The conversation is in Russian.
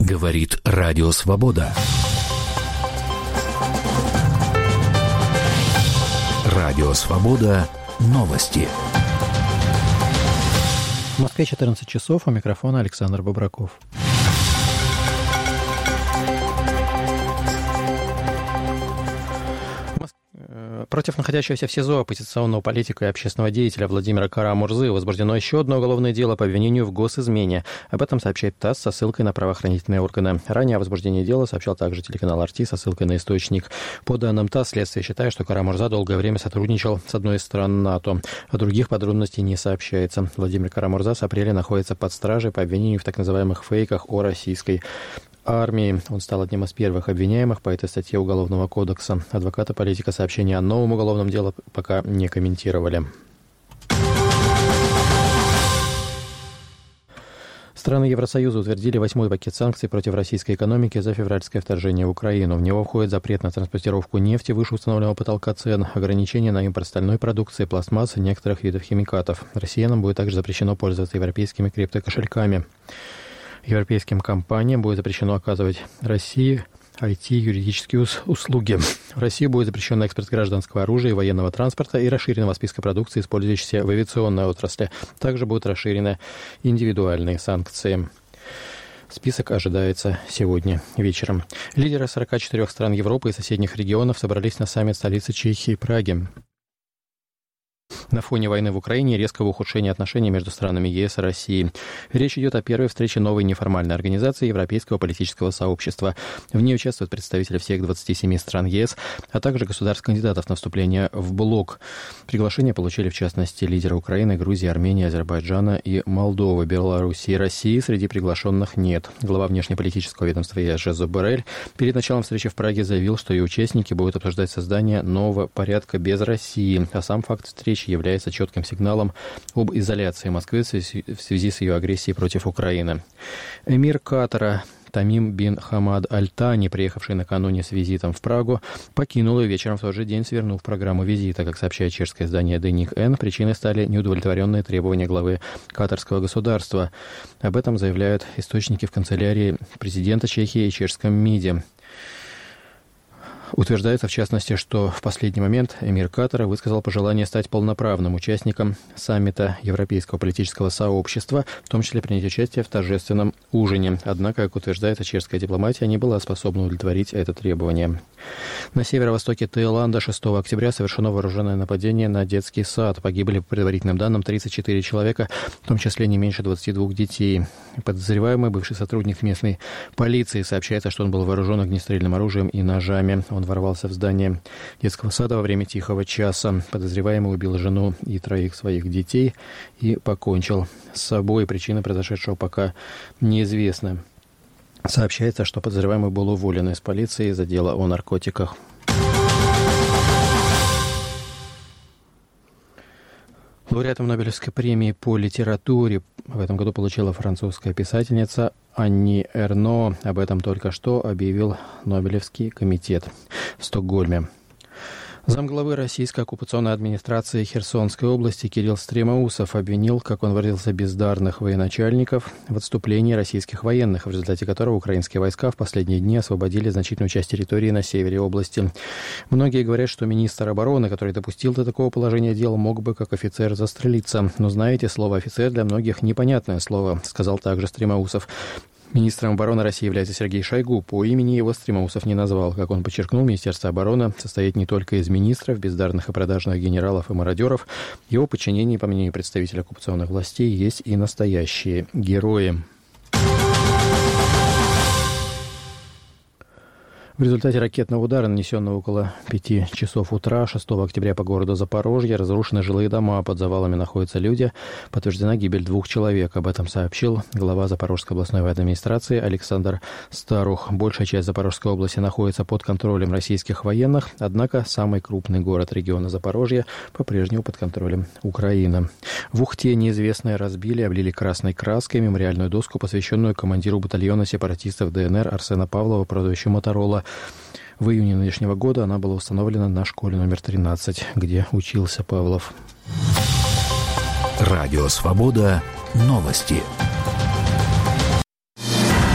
Говорит Радио Свобода. Радио Свобода. Новости. В Москве 14 часов. У микрофона Александр Бобраков. Против находящегося в СИЗО оппозиционного политика и общественного деятеля Владимира Кара-Мурзы возбуждено еще одно уголовное дело по обвинению в госизмене. Об этом сообщает ТАСС со ссылкой на правоохранительные органы. Ранее о возбуждении дела сообщал также телеканал «Арти» со ссылкой на источник. По данным ТАСС, следствие считает, что Кара-Мурза долгое время сотрудничал с одной из стран НАТО. О других подробностей не сообщается. Владимир Кара-Мурза с апреля находится под стражей по обвинению в так называемых фейках о российской армии. Он стал одним из первых обвиняемых по этой статье Уголовного кодекса. Адвокаты политика сообщения о новом уголовном деле пока не комментировали. Страны Евросоюза утвердили 8-й пакет санкций против российской экономики за февральское вторжение в Украину. В него входит запрет на транспортировку нефти выше установленного потолка цен, ограничения на импорт стальной продукции, пластмассы, некоторых видов химикатов. Россиянам будет также запрещено пользоваться европейскими криптокошельками. Европейским компаниям будет запрещено оказывать России IT-юридические услуги. В России будет запрещен экспорт гражданского оружия и военного транспорта и расширенного списка продукции, использующейся в авиационной отрасли. Также будут расширены индивидуальные санкции. Список ожидается сегодня вечером. Лидеры 44 стран Европы и соседних регионов собрались на саммит столицы Чехии, Праги. На фоне войны в Украине и резкого ухудшения отношений между странами ЕС и Россией. Речь идет о первой встрече новой неформальной организации Европейского политического сообщества. В ней участвуют представители всех 27 стран ЕС, а также государств-кандидатов на вступление в блок. Приглашение получили, в частности, лидеры Украины, Грузии, Армении, Азербайджана и Молдовы. Белоруссии и России среди приглашенных нет. Глава внешнеполитического ведомства ЕС Жозеп Боррель перед началом встречи в Праге заявил, что ее участники будут обсуждать создание нового порядка без России, а сам факт встречи является четким сигналом об изоляции Москвы в связи с ее агрессией против Украины. Эмир Катара Тамим бин Хамад Аль-Тани, приехавший накануне с визитом в Прагу, покинул ее вечером в тот же день, свернув программу визита. Как сообщает чешское издание Деник Н, причиной стали неудовлетворенные требования главы катарского государства. Об этом заявляют источники в канцелярии президента Чехии и чешском МИДе. Утверждается, в частности, что в последний момент эмир Катара высказал пожелание стать полноправным участником саммита Европейского политического сообщества, в том числе принять участие в торжественном ужине. Однако, как утверждается, чешская дипломатия не была способна удовлетворить это требование. На северо-востоке Таиланда 6 октября совершено вооруженное нападение на детский сад. Погибли, по предварительным данным, 34 человека, в том числе не меньше 22 детей. Подозреваемый, бывший сотрудник местной полиции, сообщается, что он был вооружен огнестрельным оружием и ножами. Он ворвался в здание детского сада во время тихого часа. Подозреваемый убил жену и 3 своих детей и покончил с собой. Причина произошедшего пока неизвестна. Сообщается, что подозреваемый был уволен из полиции из-за дела о наркотиках. Лауреатом Нобелевской премии по литературе в этом году получила французская писательница Анни Эрно. Об этом только что объявил Нобелевский комитет в Стокгольме. Замглавы российской оккупационной администрации Херсонской области Кирилл Стремоусов обвинил, как он выразился, бездарных военачальников в отступлении российских военных, в результате которого украинские войска в последние дни освободили значительную часть территории на севере области. Многие говорят, что министр обороны, который допустил до такого положения дел, мог бы как офицер застрелиться. Но знаете, слово «офицер» для многих непонятное слово, сказал также Стремоусов. Министром обороны России является Сергей Шойгу. По имени его Стремоусов не назвал. Как он подчеркнул, Министерство обороны состоит не только из министров, бездарных и продажных генералов и мародеров. В его подчинении, по мнению представителя оккупационных властей, есть и настоящие герои. В результате ракетного удара, нанесенного около 5 часов утра 6 октября по городу Запорожье, разрушены жилые дома, под завалами находятся люди. Подтверждена гибель 2 человек. Об этом сообщил глава Запорожской областной военной администрации Александр Старух. Большая часть Запорожской области находится под контролем российских военных, однако самый крупный город региона Запорожье по-прежнему под контролем Украины. В Ухте неизвестные разбили, облили красной краской мемориальную доску, посвященную командиру батальона сепаратистов ДНР Арсена Павлова, прозвищу Моторола. В июне нынешнего года она была установлена на школе номер 13, где учился Павлов. Радио Свобода. Новости.